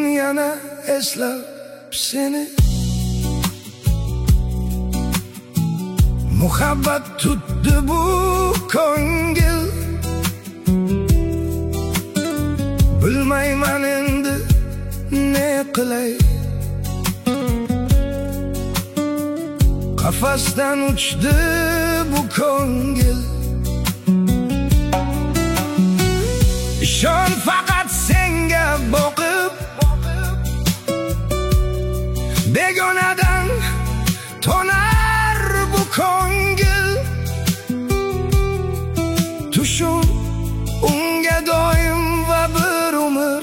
yana eslab seni. Muhabbat tutdi bu ko'ngil, bilmayman endi ne qilay. Qafasdan uchdi bu ko'ngil. Ishon faqat senga boqib, begonadan tonar bu ko'ngil. Tushun unga doim va bir umr,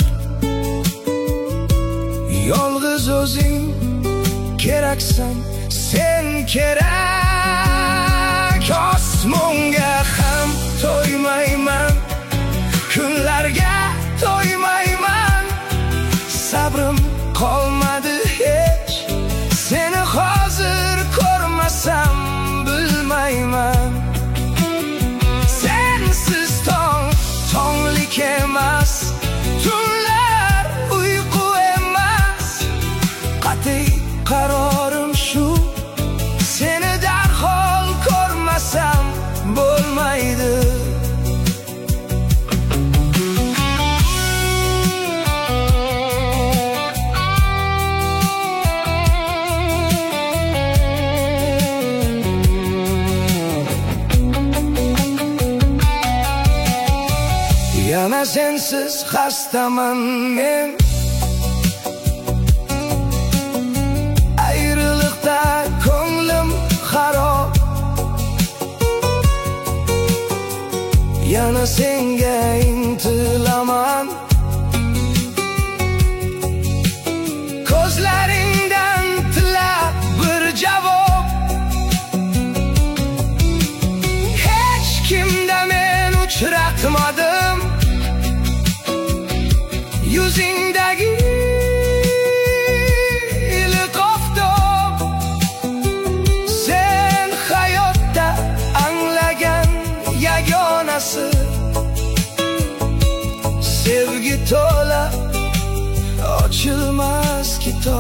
yolg'iz o'zing keraksan, sen kerak. Osmonga ham to'ymayman, kunlarga to'ymayman, sabrim qolmadi hech. Seni hozir ko'rmasam bilmayman. Sensiz tong tonglik emas, tunlar uyqu emas. Qat'iy qarorim shu, seni darhol ko'rmasam bo'lmaydi. Yana sensiz xastaman men, ayriliqda ko'nglim xarob. Yana senga intilaman, ko'zlaringdan tilab bir javob. Hech kimda men uchratmadim yuzingdagi iliq oftob. Sen hayotda anglagan yagonasi, sevgi to'la ochilmas kitob.